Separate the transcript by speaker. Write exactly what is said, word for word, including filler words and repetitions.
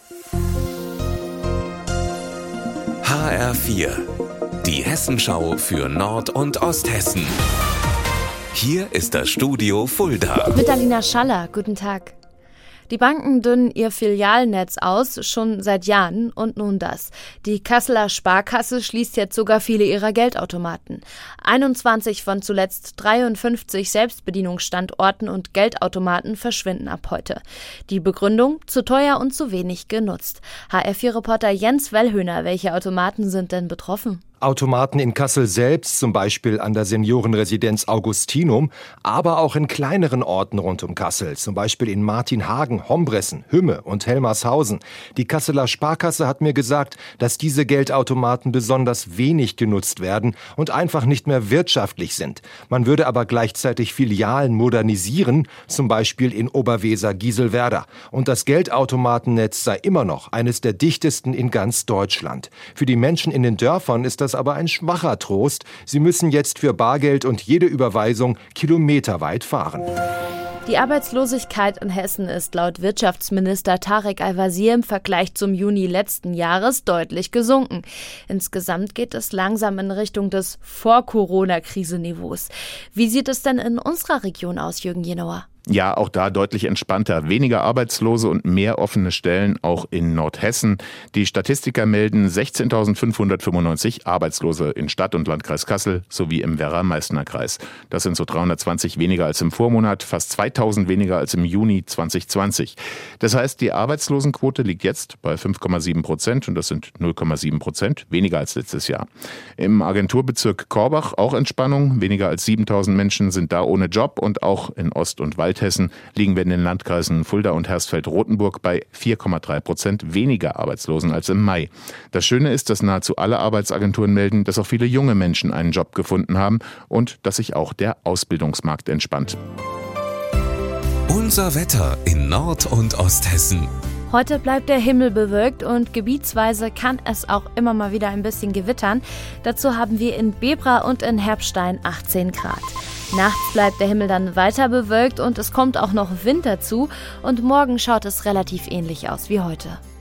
Speaker 1: H R vier, die Hessenschau für Nord- und Osthessen. Hier ist das Studio Fulda.
Speaker 2: Mit Alina Schaller, guten Tag. Die Banken dünnen ihr Filialnetz aus, schon seit Jahren, und nun das. Die Kasseler Sparkasse schließt jetzt sogar viele ihrer Geldautomaten. einundzwanzig von zuletzt dreiundfünfzig Selbstbedienungsstandorten und Geldautomaten verschwinden ab heute. Die Begründung? Zu teuer und zu wenig genutzt. H R vier Reporter Jens Wellhöhner, welche Automaten sind denn betroffen?
Speaker 3: Automaten in Kassel selbst, zum Beispiel an der Seniorenresidenz Augustinum, aber auch in kleineren Orten rund um Kassel, zum Beispiel in Martinhagen, Hombressen, Hümme und Helmarshausen. Die Kasseler Sparkasse hat mir gesagt, dass diese Geldautomaten besonders wenig genutzt werden und einfach nicht mehr wirtschaftlich sind. Man würde aber gleichzeitig Filialen modernisieren, zum Beispiel in Oberweser-Gieselwerder. Und das Geldautomatennetz sei immer noch eines der dichtesten in ganz Deutschland. Für die Menschen in den Dörfern ist das aber ein schwacher Trost. Sie müssen jetzt für Bargeld und jede Überweisung kilometerweit fahren.
Speaker 2: Die Arbeitslosigkeit in Hessen ist laut Wirtschaftsminister Tarek Al-Wazir im Vergleich zum Juni letzten Jahres deutlich gesunken. Insgesamt geht es langsam in Richtung des Vor-Corona-Kriseniveaus. Wie sieht es denn in unserer Region aus, Jürgen Jenauer?
Speaker 4: Ja, auch da deutlich entspannter. Weniger Arbeitslose und mehr offene Stellen, auch in Nordhessen. Die Statistiker melden sechzehntausendfünfhundertfünfundneunzig Arbeitslose in Stadt- und Landkreis Kassel sowie im Werra-Meißner Kreis. Das sind so dreihundertzwanzig weniger als im Vormonat, fast zweitausend weniger als im Juni zwanzig zwanzig. Das heißt, die Arbeitslosenquote liegt jetzt bei fünf Komma sieben Prozent und das sind null Komma sieben Prozent weniger als letztes Jahr. Im Agenturbezirk Korbach auch Entspannung. Weniger als siebentausend Menschen sind da ohne Job und auch in Ost- und Wald Hessen liegen wir in den Landkreisen Fulda und Hersfeld-Rotenburg bei vier Komma drei Prozent weniger Arbeitslosen als im Mai. Das Schöne ist, dass nahezu alle Arbeitsagenturen melden, dass auch viele junge Menschen einen Job gefunden haben und dass sich auch der Ausbildungsmarkt entspannt.
Speaker 1: Unser Wetter in Nord- und Osthessen.
Speaker 2: Heute bleibt der Himmel bewölkt und gebietsweise kann es auch immer mal wieder ein bisschen gewittern. Dazu haben wir in Bebra und in Herbstein achtzehn Grad. Nachts bleibt der Himmel dann weiter bewölkt und es kommt auch noch Wind dazu und morgen schaut es relativ ähnlich aus wie heute.